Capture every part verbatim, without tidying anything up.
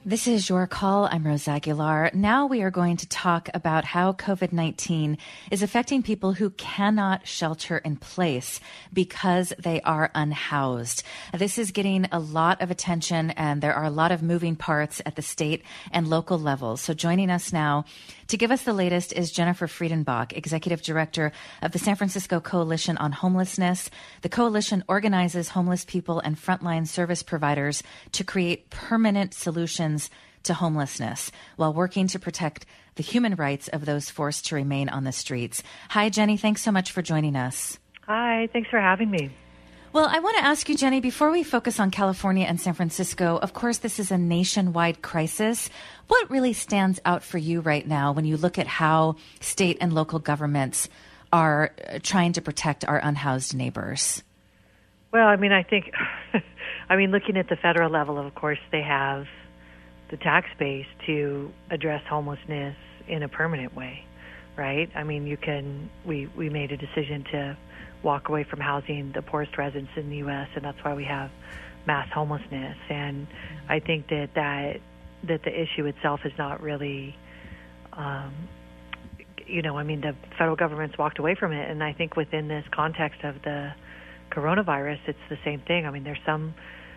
This is Your Call. I'm Rose Aguilar. Now we are going to talk about how COVID nineteen is affecting people who cannot shelter in place because they are unhoused. This is getting a lot of attention, and there are a lot of moving parts at the state and local levels. So joining us now to give us the latest is Jennifer Friedenbach, Executive Director of the San Francisco Coalition on Homelessness. The coalition organizes homeless people and frontline service providers to create permanent solutions to homelessness while working to protect the human rights of those forced to remain on the streets. Hi, Jenny. Thanks so much for joining us. Hi. Thanks for having me. Well, I want to ask you, Jenny, before we focus on California and San Francisco, of course, this is a nationwide crisis. What really stands out for you right now when you look at how state and local governments are trying to protect our unhoused neighbors? Well, I mean, I think, I mean, looking at the federal level, of course, they have the tax base to address homelessness in a permanent way, right? I mean, you can, we, we made a decision to walk away from housing the poorest residents in the U S, and that's why we have mass homelessness. And I think that that, that the issue itself is not really, um, you know, I mean, the federal government's walked away from it, and I think within this context of the coronavirus, it's the same thing. I mean, there's some,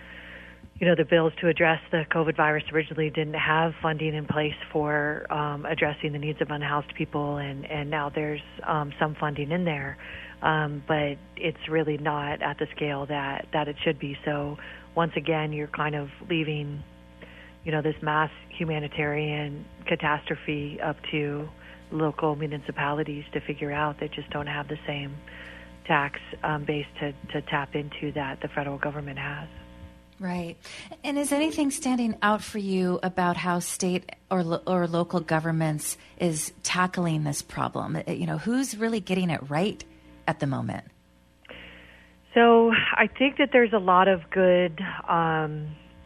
you know, the bills to address the COVID virus originally didn't have funding in place for um, addressing the needs of unhoused people, and, and now there's um, some funding in there, um, but it's really not at the scale that, that it should be. So once again, you're kind of leaving, you know, this mass humanitarian catastrophe up to local municipalities to figure out. They just don't have the same tax um, base to, to tap into that the federal government has. Right. And is anything standing out for you about how state or lo- or local governments is tackling this problem? You know, who's really getting it right at the moment? So I think that there's a lot of good, um,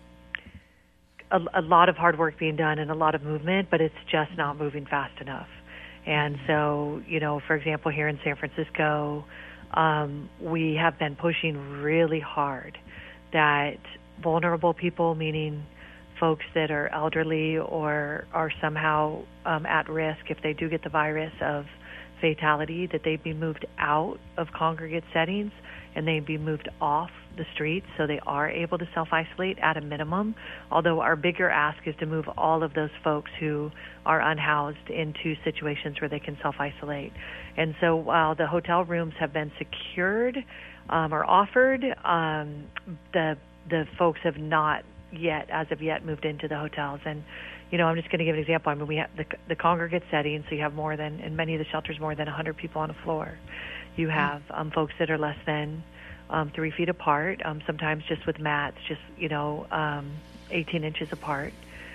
a, a lot of hard work being done and a lot of movement, but it's just not moving fast enough. And so, you know, for example, here in San Francisco, um, we have been pushing really hard that vulnerable people, meaning folks that are elderly or are somehow um, at risk if they do get the virus of fatality, that they be moved out of congregate settings and they be moved off the streets so they are able to self-isolate at a minimum, although our bigger ask is to move all of those folks who are unhoused into situations where they can self-isolate. And so while the hotel rooms have been secured um, or offered, um, the the folks have not yet, as of yet, moved into the hotels. And, you know, I'm just going to give an example. I mean, we have the, the congregate setting, so you have more than, in many of the shelters, more than one hundred people on the floor. You have um, folks that are less than um, three feet apart, um, sometimes just with mats, just, you know, um, eighteen inches apart.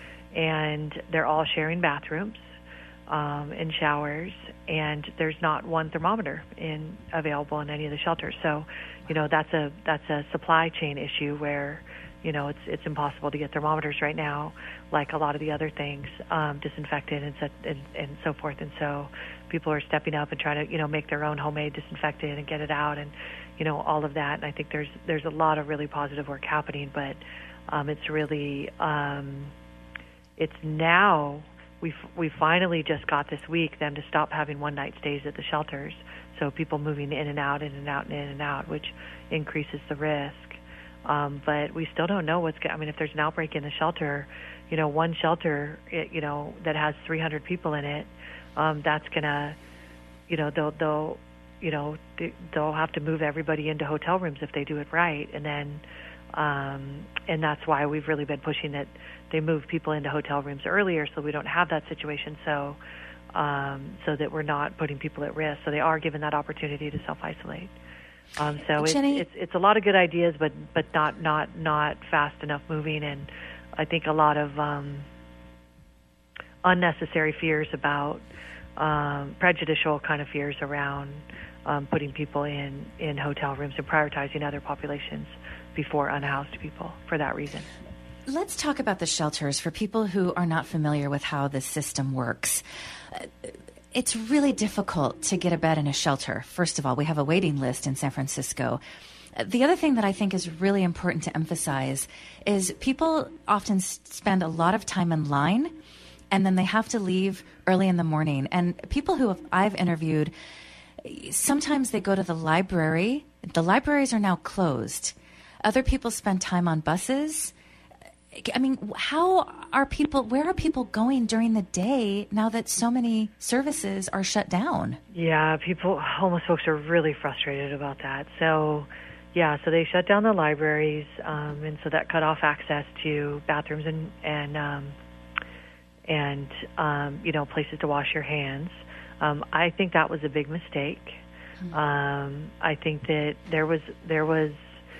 And they're all sharing bathrooms um, and showers, and there's not one thermometer in available in any of the shelters. So, you know, that's a that's a supply chain issue where, you know, it's it's impossible to get thermometers right now, like a lot of the other things, um, disinfectant and, so, and and so forth. And so people are stepping up and trying to, you know, make their own homemade disinfectant and get it out, and, you know, all of that. And I think there's there's a lot of really positive work happening, but um, it's really um, it's now we we finally just got this week them to stop having one night stays at the shelters. So people moving in and out, in and out, and in and out, which increases the risk. Um, but we still don't know what's going. I mean, if there's an outbreak in the shelter, you know, one shelter, it, you know, that has three hundred people in it, um, that's gonna, you know, they'll they'll, you know, they'll have to move everybody into hotel rooms if they do it right, and then, um, and that's why we've really been pushing that they move people into hotel rooms earlier, so we don't have that situation. So. Um, so that we're not putting people at risk. So they are given that opportunity to self-isolate. Um, so it's, Jenny, it's it's a lot of good ideas, but but not not not fast enough moving, and I think a lot of um, unnecessary fears about um, prejudicial kind of fears around um, putting people in, in hotel rooms and prioritizing other populations before unhoused people for that reason. Let's talk about the shelters for people who are not familiar with how the system works. It's really difficult to get a bed in a shelter. First of all, we have a waiting list in San Francisco. The other thing that I think is really important to emphasize is people often s- spend a lot of time in line, and then they have to leave early in the morning. And people who have, I've interviewed, sometimes they go to the library. The libraries are now closed. Other people spend time on buses. I mean, how are people, where are people going during the day now that so many services are shut down? Yeah, people, homeless folks are really frustrated about that. So, yeah, so they shut down the libraries, um, and so that cut off access to bathrooms and, and, um, and um, you know, places to wash your hands. Um, I think that was a big mistake. Mm-hmm. Um, I think that there was, there was,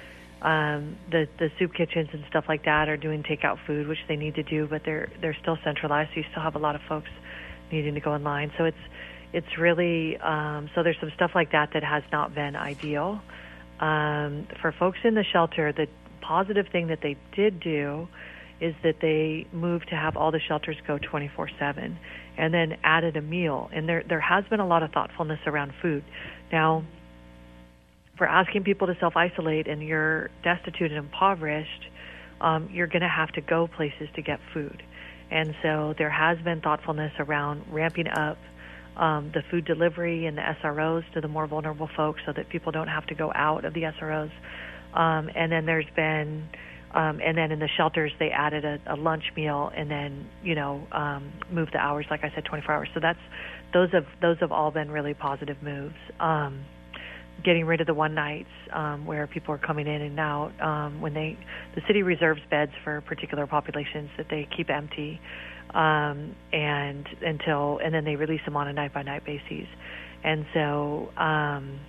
Um, the the soup kitchens and stuff like that are doing takeout food, which they need to do, but they're they're still centralized. So you still have a lot of folks needing to go in line. So it's it's really um, so there's some stuff like that that has not been ideal um, for folks in the shelter. The positive thing that they did do is that they moved to have all the shelters go twenty-four seven, and then added a meal. And there there has been a lot of thoughtfulness around food. Now, for asking people to self-isolate and you're destitute and impoverished, um, you're going to have to go places to get food. And so there has been thoughtfulness around ramping up um, the food delivery and the S R Os to the more vulnerable folks so that people don't have to go out of the S R Os. Um, and then there's been, um, and then in the shelters they added a, a lunch meal and then, you know, um, moved the hours, like I said, twenty-four hours. So that's, those have, those have all been really positive moves. Um, getting rid of the one nights um, where people are coming in and out um, when they the city reserves beds for particular populations that they keep empty um, and until and then they release them on a night by night basis. And so um,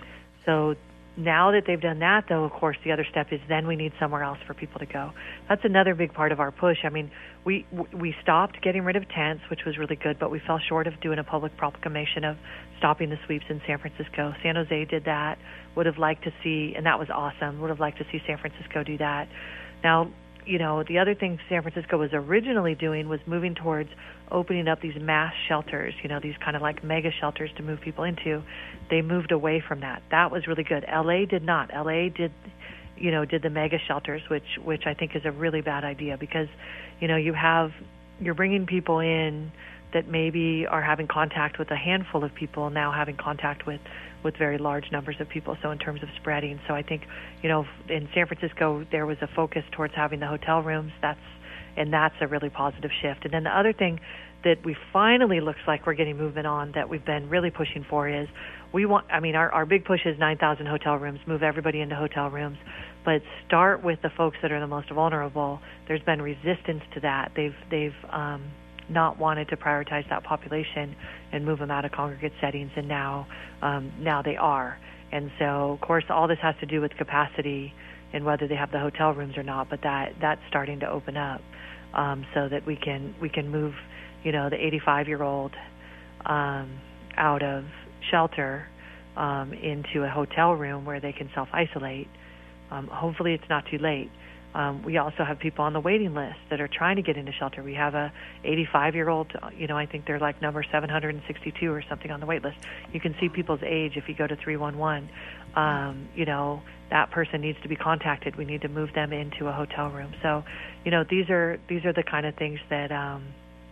so now that they've done that, though, of course, the other step is then we need somewhere else for people to go. That's another big part of our push. I mean, we we stopped getting rid of tents, which was really good, but we fell short of doing a public proclamation of stopping the sweeps in San Francisco. San Jose did that, would have liked to see, and that was awesome, would have liked to see San Francisco do that. Now, you know, the other thing San Francisco was originally doing was moving towards opening up these mass shelters, you know, these kind of like mega shelters to move people into. They moved away from that. That was really good. L A did not. L A did, you know, did the mega shelters, which which I think is a really bad idea because, you know, you have, you're bringing people in that maybe are having contact with a handful of people, now having contact with, with very large numbers of people, so in terms of spreading. So I think, you know, in San Francisco, there was a focus towards having the hotel rooms. That's and that's a really positive shift. And then the other thing that we finally looks like we're getting movement on that we've been really pushing for is we want, I mean, our, our big push is nine thousand hotel rooms, move everybody into hotel rooms, but start with the folks that are the most vulnerable. There's been resistance to that. They've, they've, um, not wanted to prioritize that population and move them out of congregate settings, and now um, now they are. And so, of course, all this has to do with capacity and whether they have the hotel rooms or not. But that that's starting to open up um, so that we can we can move, you know, the eighty-five-year-old um, out of shelter um, into a hotel room where they can self-isolate. Um, hopefully, it's not too late. Um, we also have people on the waiting list that are trying to get into shelter. We have a eighty-five-year-old, you know, I think they're like number seven hundred sixty-two or something on the wait list. You can see people's age if you go to three one one. Um, you know, that person needs to be contacted. We need to move them into a hotel room. So, you know, these are these are the kind of things that, um,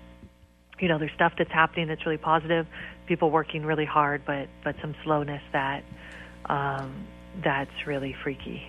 you know, there's stuff that's happening that's really positive, people working really hard, but, but some slowness that um, that's really freaky.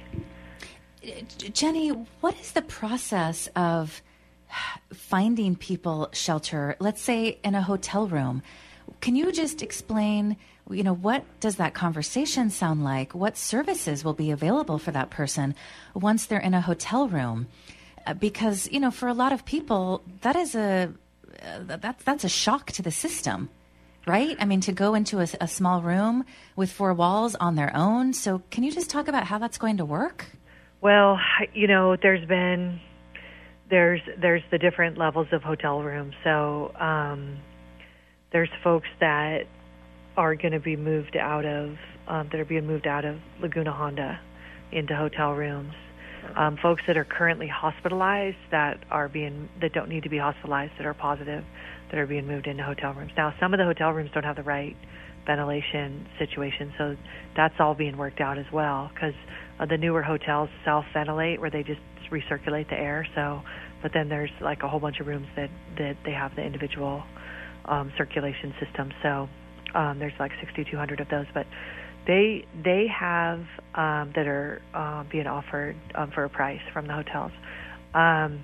Jenny, what is the process of finding people shelter, let's say in a hotel room? Can you just explain, you know, what does that conversation sound like? What services will be available for that person once they're in a hotel room? Uh, because, you know, for a lot of people, that is a, uh, that's, that's a shock to the system, right? I mean, to go into a, a small room with four walls on their own. So can you just talk about how that's going to work? Well, you know, there's been there's there's the different levels of hotel rooms. So um, there's folks that are going to be moved out of um, that are being moved out of Laguna Honda into hotel rooms. Um, folks that are currently hospitalized that are being that don't need to be hospitalized that are positive that are being moved into hotel rooms. Now, some of the hotel rooms don't have the right ventilation situation, so that's all being worked out as well because uh, the newer hotels self-ventilate, where they just recirculate the air. So, but then there's like a whole bunch of rooms that, that they have the individual um, circulation system. So um, there's like sixty-two hundred of those. But they they have um, that are uh, being offered um, for a price from the hotels. Um,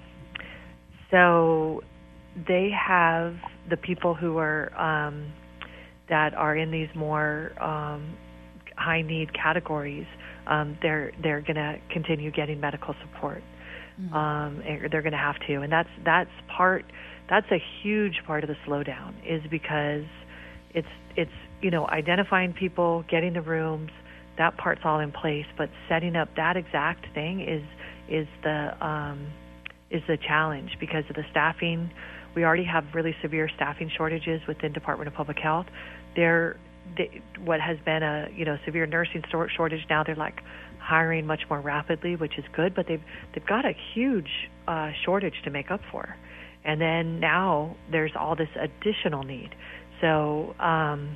so they have the people who are um, that are in these more um, high need categories. Um, they're they're going to continue getting medical support. Mm-hmm. Um, they're going to have to, and that's that's part. That's a huge part of the slowdown, is because it's it's you know identifying people, getting the rooms. That part's all in place, but setting up that exact thing is is the um, is the challenge, because of the staffing. We already have really severe staffing shortages within Department of Public Health. They're they, what has been a you know severe nursing shortage, now they're like hiring much more rapidly, which is good, but they've they've got a huge uh, shortage to make up for, and then now there's all this additional need. So um,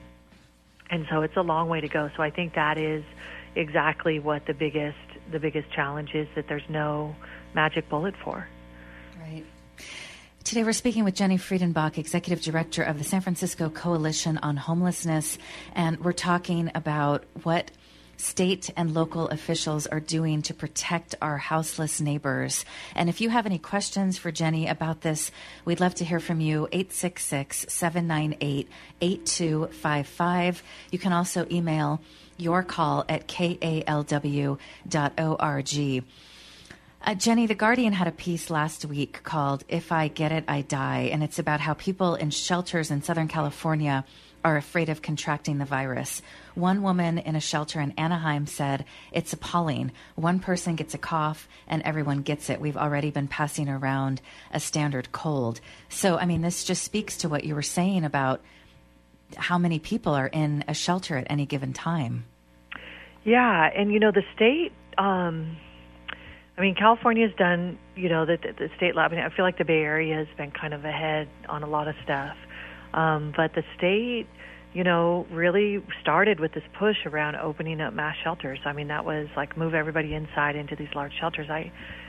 and so it's a long way to go. So I think that is exactly what the biggest the biggest challenge is, that there's no magic bullet for. Right. Today we're speaking with Jenny Friedenbach, Executive Director of the San Francisco Coalition on Homelessness, and we're talking about what state and local officials are doing to protect our houseless neighbors. And if you have any questions for Jenny about this, we'd love to hear from you, eight six six, seven nine eight, eight two five five. You can also email your call at k a l w dot org. Uh, Jenny, The Guardian had a piece last week called If I Get It, I Die, and it's about how people in shelters in Southern California are afraid of contracting the virus. One woman in a shelter in Anaheim said, "It's appalling. One person gets a cough and everyone gets it. We've already been passing around a standard cold." So, I mean, this just speaks to what you were saying about how many people are in a shelter at any given time. Yeah, and, you know, the state... Um I mean, California's done, you know, the, the state lab. I mean, I feel like the Bay Area has been kind of ahead on a lot of stuff. Um, but the state, you know, really started with this push around opening up mass shelters. I mean, that was like move everybody inside into these large shelters. I,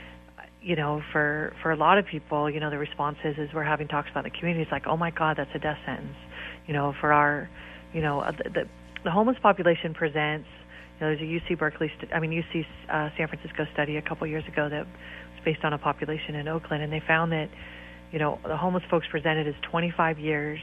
you know, for, for a lot of people, you know, the response is, is we're having talks about the community. It's like, oh, my God, that's a death sentence. You know, for our, you know, the, the, the homeless population presents. You know, there's a U C Berkeley, st- I mean U C uh, San Francisco study a couple years ago that was based on a population in Oakland, and they found that, you know, the homeless folks presented as twenty-five years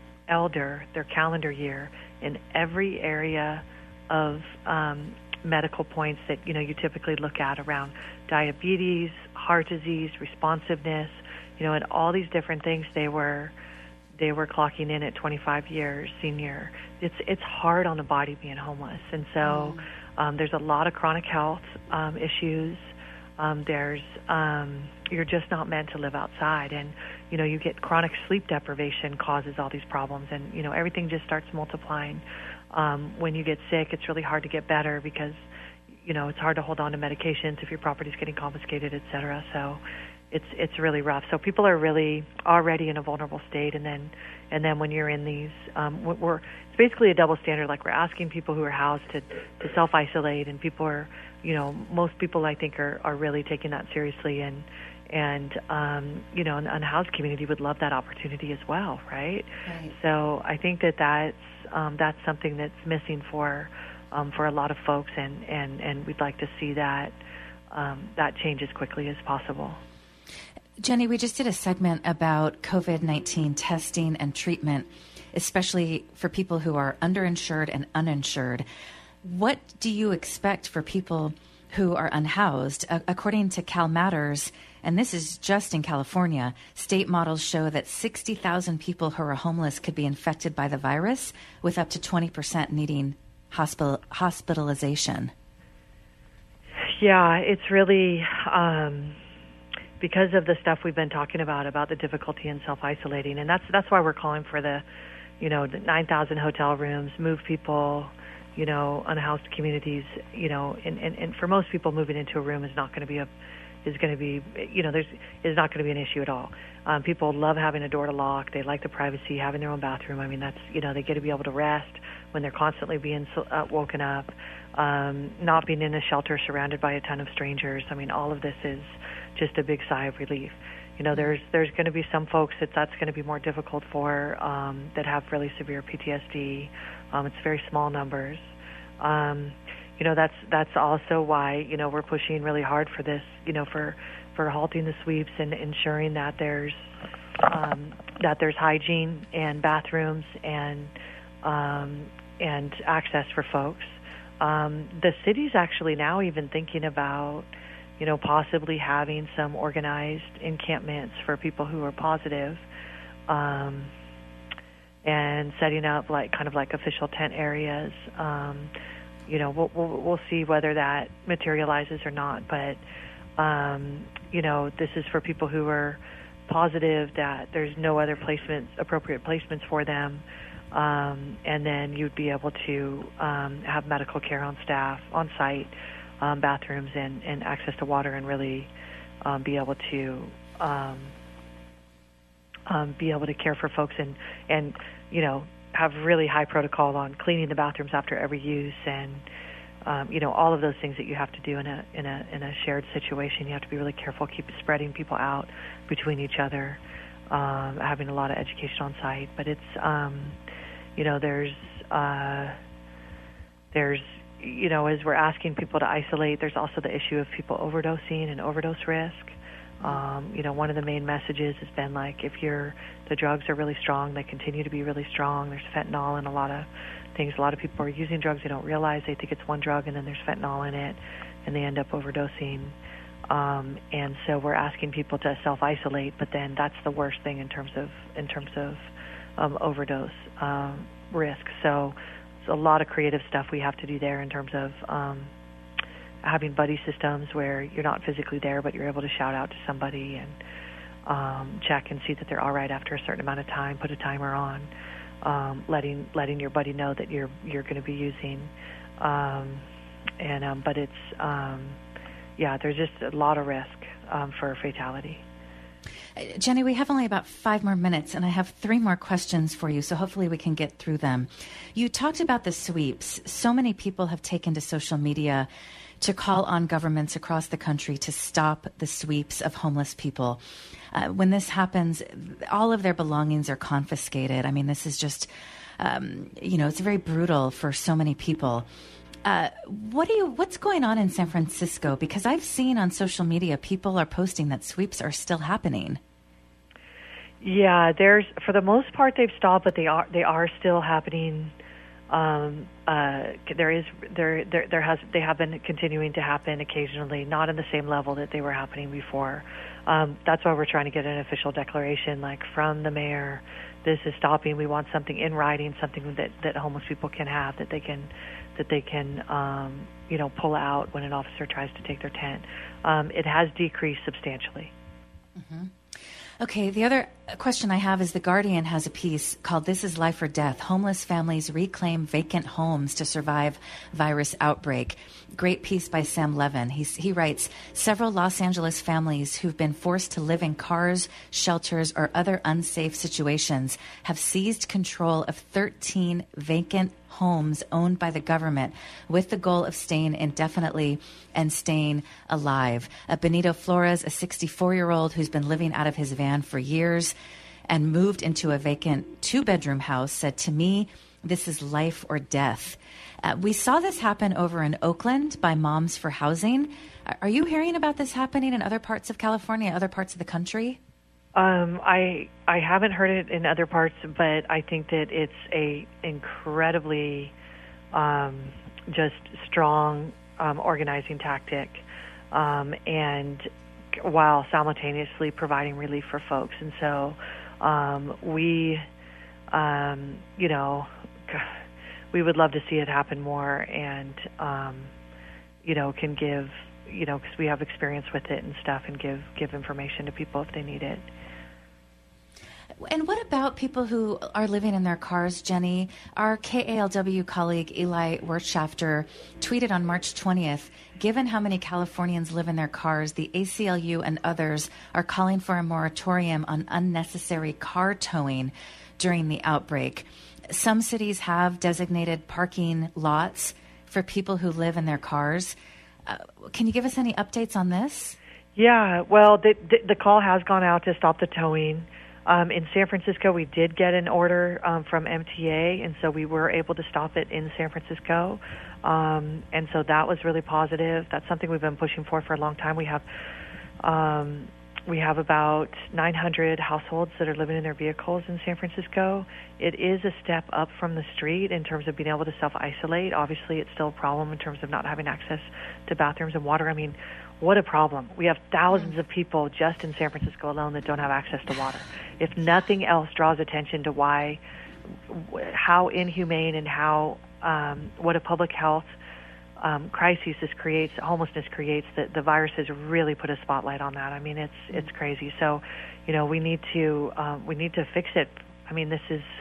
elder, their calendar year, in every area of um, medical points that, you know, you typically look at around diabetes, heart disease, responsiveness, you know, and all these different things they were they were clocking in at twenty-five years senior. It's it's hard on the body being homeless, and so um, there's a lot of chronic health um, issues. Um, there's um, you're just not meant to live outside, and you know you get chronic sleep deprivation causes all these problems, and you know everything just starts multiplying. Um, when you get sick, it's really hard to get better because you know it's hard to hold on to medications if your property's getting confiscated, et cetera. So it's it's really rough. So people are really already in a vulnerable state, and then and then when you're in these, um, we're it's basically a double standard. Like we're asking people who are housed to to self isolate, and people are, you know, most people I think are are really taking that seriously, and and um, you know, an unhoused community would love that opportunity as well, right? Right. So I think that that's um, that's something that's missing for um, for a lot of folks, and and and we'd like to see that um, that change as quickly as possible. Jenny, we just did a segment about COVID nineteen testing and treatment, especially for people who are underinsured and uninsured. What do you expect for people who are unhoused? Uh, according to CalMatters, and this is just in California, state models show that sixty thousand people who are homeless could be infected by the virus, with up to twenty percent needing hospital hospitalization. Yeah, it's really... Um because of the stuff we've been talking about, about the difficulty in self-isolating. And that's that's why we're calling for the, you know, the nine thousand hotel rooms, move people, you know, unhoused communities, you know, and, and, and for most people moving into a room is not going to be a, is going to be, you know, there's is not going to be an issue at all. Um, people love having a door to lock. They like the privacy, having their own bathroom. I mean, that's, you know, they get to be able to rest when they're constantly being uh, woken up, um, not being in a shelter surrounded by a ton of strangers. I mean, all of this is just a big sigh of relief. You know, there's there's going to be some folks that that's going to be more difficult for, um, that have really severe P T S D. Um, it's very small numbers. Um, you know, that's that's also why, you know, we're pushing really hard for this, you know, for for halting the sweeps and ensuring that there's um, that there's hygiene and bathrooms and um, and access for folks. Um, the city's actually now even thinking about, you know, possibly having some organized encampments for people who are positive, um, and setting up like kind of like official tent areas. Um, you know, we'll, we'll we'll see whether that materializes or not, but. Um, you know, this is for people who are positive that there's no other placements, appropriate placements for them, um, and then you'd be able to um, have medical care on staff, on site, um, bathrooms, and, and access to water, and really um, be able to um, um, be able to care for folks, and and you know, have really high protocol on cleaning the bathrooms after every use, and Um, you know, all of those things that you have to do in a in a in a shared situation. You have to be really careful, keep spreading people out between each other, um, having a lot of education on site. But it's, um, you know, there's uh, there's you know, as we're asking people to isolate, there's also the issue of people overdosing and overdose risk. Um, you know, one of the main messages has been like, if you're the drugs are really strong, they continue to be really strong. There's fentanyl in a lot of things. A lot of people are using drugs, they don't realize, they think it's one drug and then there's fentanyl in it, and they end up overdosing. Um, and so we're asking people to self-isolate, but then that's the worst thing in terms of in terms of um, overdose um, risk. So it's a lot of creative stuff we have to do there in terms of um, having buddy systems where you're not physically there, but you're able to shout out to somebody and um, check and see that they're all right after a certain amount of time, put a timer on. Um, letting letting your buddy know that you're you're going to be using, um, and um, but it's um, yeah, there's just a lot of risk um, for fatality. Jenny, we have only about five more minutes, and I have three more questions for you, so hopefully we can get through them. You talked about the sweeps. So many people have taken to social media to call on governments across the country to stop the sweeps of homeless people. Uh, when this happens, all of their belongings are confiscated. I mean, this is just, um, you know, it's very brutal for so many people. Uh, what do you? What's going on in San Francisco? Because I've seen on social media people are posting that sweeps are still happening. Yeah, there's for the most part they've stopped, but they are they are still happening. Um, uh, there is there, there there has they have been continuing to happen occasionally, not in the same level that they were happening before. Um, that's why we're trying to get an official declaration, like from the mayor. This is stopping. We want something in writing, something that, that homeless people can have, that they can that they can um, you know pull out when an officer tries to take their tent. Um, it has decreased substantially. Mm-hmm. Okay, the other question I have is The Guardian has a piece called This is Life or Death. Homeless families reclaim vacant homes to survive virus outbreak. Great piece by Sam Levin. He's, he writes, several Los Angeles families who've been forced to live in cars, shelters, or other unsafe situations have seized control of thirteen vacant homes owned by the government with the goal of staying indefinitely and staying alive. Uh, Benito Flores, a sixty-four-year-old who's been living out of his van for years and moved into a vacant two-bedroom house, said, to me, this is life or death. Uh, we saw this happen over in Oakland by Moms for Housing. Are you hearing about this happening in other parts of California, other parts of the country? Um, I I haven't heard it in other parts, but I think that it's a incredibly um, just strong um, organizing tactic, um, and while simultaneously providing relief for folks. And so um, we, um, you know, we would love to see it happen more, and um, you know, can give, you know, because we have experience with it and stuff, and give give information to people if they need it. And what about people who are living in their cars, Jenny? Our K A L W colleague Eli Wirtschafter tweeted on March twentieth, given how many Californians live in their cars, the A C L U and others are calling for a moratorium on unnecessary car towing during the outbreak. Some cities have designated parking lots for people who live in their cars. Uh, can you give us any updates on this? Yeah, well, the, the, the call has gone out to stop the towing. Um, in San Francisco, we did get an order um, from M T A, and so we were able to stop it in San Francisco. Um, and so that was really positive. That's something we've been pushing for for a long time. We have um, we have about nine hundred households that are living in their vehicles in San Francisco. It is a step up from the street in terms of being able to self-isolate. Obviously, it's still a problem in terms of not having access to bathrooms and water. I mean, what a problem. We have thousands of people just in San Francisco alone that don't have access to water. If nothing else draws attention to why, how inhumane and how, um, what a public health um, crisis this creates, homelessness creates, that the virus has really put a spotlight on that. I mean, it's it's crazy. So, you know, we need to um, we need to fix it. I mean, this is,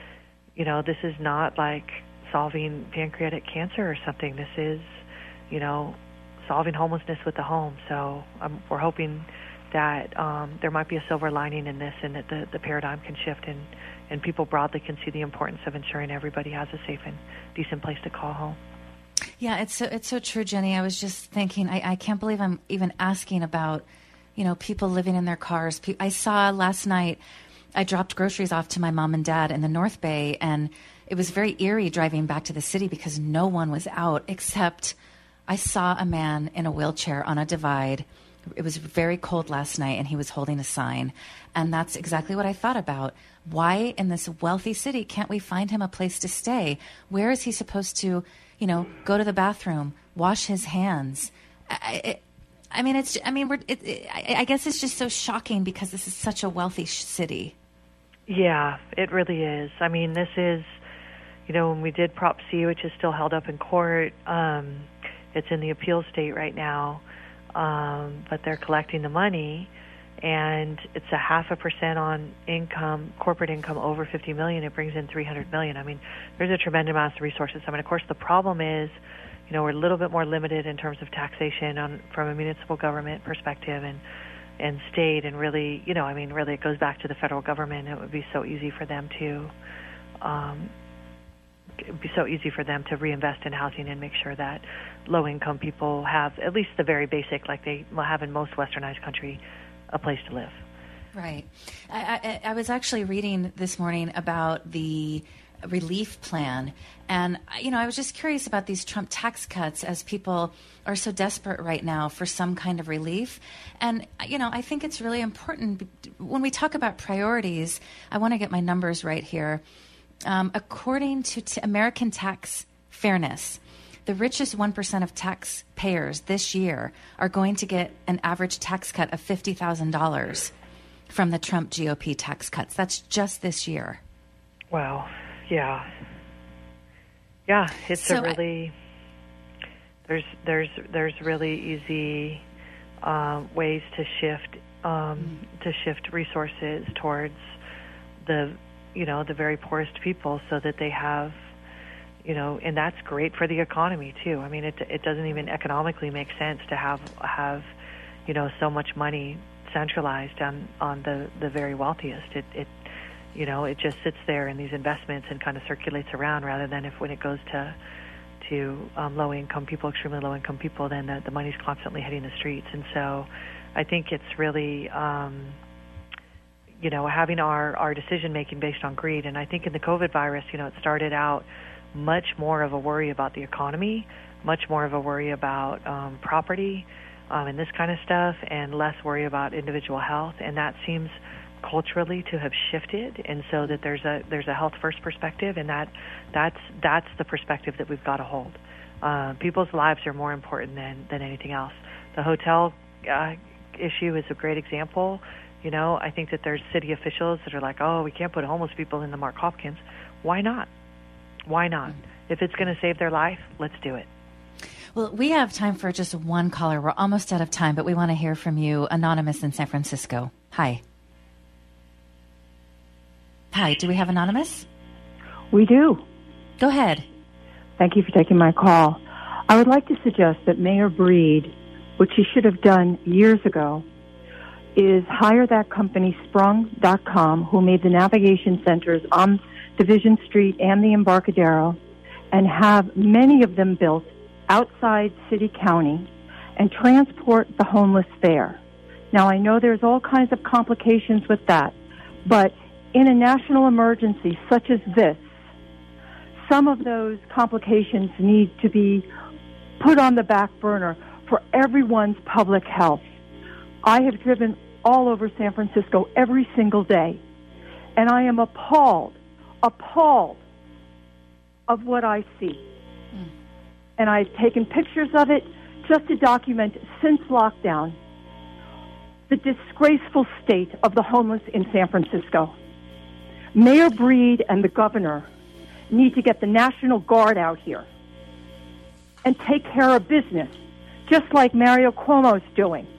you know, this is not like solving pancreatic cancer or something. This is, you know, solving homelessness with the home. So um, we're hoping that um, there might be a silver lining in this, and that the, the paradigm can shift, and, and people broadly can see the importance of ensuring everybody has a safe and decent place to call home. Yeah, it's so, it's so true, Jenny. I was just thinking, I, I can't believe I'm even asking about, you know, people living in their cars. I saw last night, I dropped groceries off to my mom and dad in the North Bay, and it was very eerie driving back to the city because no one was out except I saw a man in a wheelchair on a divide. It was very cold last night, and he was holding a sign. And that's exactly what I thought about. Why in this wealthy city can't we find him a place to stay? Where is he supposed to, you know, go to the bathroom, wash his hands? I, it, I mean, it's. I mean, we're. It, it, I guess it's just so shocking because this is such a wealthy sh- city. Yeah, it really is. I mean, this is, you know, when we did Prop C, which is still held up in court. Um, It's in the appeal state right now, um, but they're collecting the money, and it's a half a percent on income, corporate income over fifty million. It brings in three hundred million. I mean, there's a tremendous amount of resources. I mean, of course, the problem is, you know, we're a little bit more limited in terms of taxation on, from a municipal government perspective and and state, and really, you know, I mean, really, it goes back to the federal government. It would be so easy for them to. Um, It'd be so easy for them to reinvest in housing and make sure that low-income people have at least the very basic, like they have in most westernized country, a place to live. Right. I, I, I was actually reading this morning about the relief plan, and you know, I was just curious about these Trump tax cuts as people are so desperate right now for some kind of relief. And you know, I think it's really important when we talk about priorities. I want to get my numbers right here. Um, according to t- American Tax Fairness, the richest one percent of taxpayers this year are going to get an average tax cut of fifty thousand dollars from the Trump G O P tax cuts. That's just this year. Wow. Yeah. Yeah, it's so a really, I, there's, there's, there's really easy uh, ways to shift, um, mm. to shift resources towards the, you know, the very poorest people, so that they have, you know, and that's great for the economy too. I mean, it it doesn't even economically make sense to have have, you know, so much money centralized on on the the very wealthiest. It it, you know, it just sits there in these investments and kind of circulates around, rather than if when it goes to to um, low income people, extremely low income people, then the, the money's constantly hitting the streets. And so, I think it's really. Um, you know, having our, our decision-making based on greed. And I think in the COVID virus, you know, it started out much more of a worry about the economy, much more of a worry about um, property um, and this kind of stuff, and less worry about individual health. And that seems culturally to have shifted, and so that there's a there's a health-first perspective, and that that's that's the perspective that we've got to hold. Uh, people's lives are more important than, than anything else. The hotel uh, issue is a great example. You know, I think that there's city officials that are like, oh, we can't put homeless people in the Mark Hopkins. Why not? Why not? If it's going to save their life, let's do it. Well, we have time for just one caller. We're almost out of time, but we want to hear from you, Anonymous in San Francisco. Hi. Hi, do we have Anonymous? We do. Go ahead. Thank you for taking my call. I would like to suggest that Mayor Breed, which he should have done years ago, is hire that company, Sprung dot com, who made the navigation centers on Division Street and the Embarcadero, and have many of them built outside City County and transport the homeless there. Now, I know there's all kinds of complications with that, but in a national emergency such as this, some of those complications need to be put on the back burner for everyone's public health. I have driven all over San Francisco every single day, and I am appalled, appalled of what I see. Mm. And I've taken pictures of it just to document, since lockdown, the disgraceful state of the homeless in San Francisco. Mayor Breed and the governor need to get the National Guard out here and take care of business, just like Mario Cuomo's doing.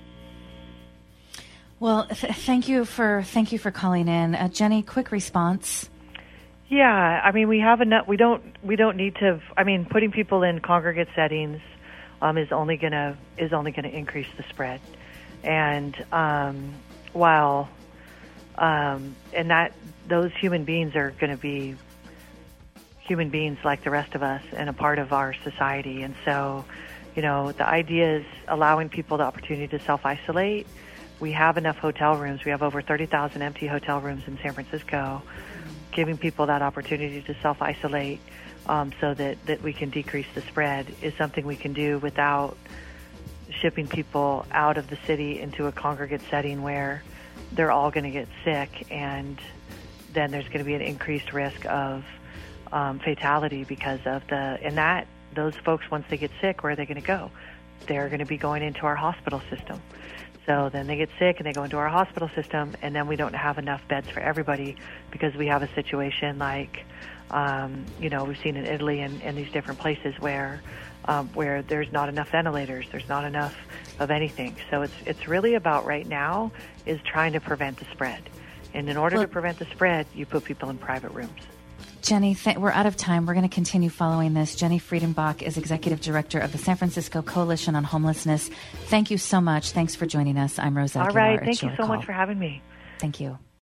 Well, th- thank you for thank you for calling in, uh, Jenny. Quick response. Yeah, I mean, we have enough. We don't. We don't need to. I mean, putting people in congregate settings um, is only gonna is only gonna increase the spread. And um, while um, and that those human beings are going to be human beings like the rest of us and a part of our society. And so, you know, the idea is allowing people the opportunity to self-isolate. We have enough hotel rooms. We have over thirty thousand empty hotel rooms in San Francisco. Giving people that opportunity to self-isolate um, so that, that we can decrease the spread is something we can do without shipping people out of the city into a congregate setting where they're all going to get sick, and then there's going to be an increased risk of um, fatality because of the, and that, those folks, once they get sick, where are they going to go? They're going to be going into our hospital system. So then they get sick and they go into our hospital system, and then we don't have enough beds for everybody because we have a situation like, um, you know, we've seen in Italy and, and these different places where um, where there's not enough ventilators, there's not enough of anything. So it's it's really about right now is trying to prevent the spread. And in order well, to prevent the spread, you put people in private rooms. Jenny, th- we're out of time. We're going to continue following this. Jenny Friedenbach is Executive Director of the San Francisco Coalition on Homelessness. Thank you so much. Thanks for joining us. I'm Rose Aguilar. All right. Thank you so call. much for having me. Thank you.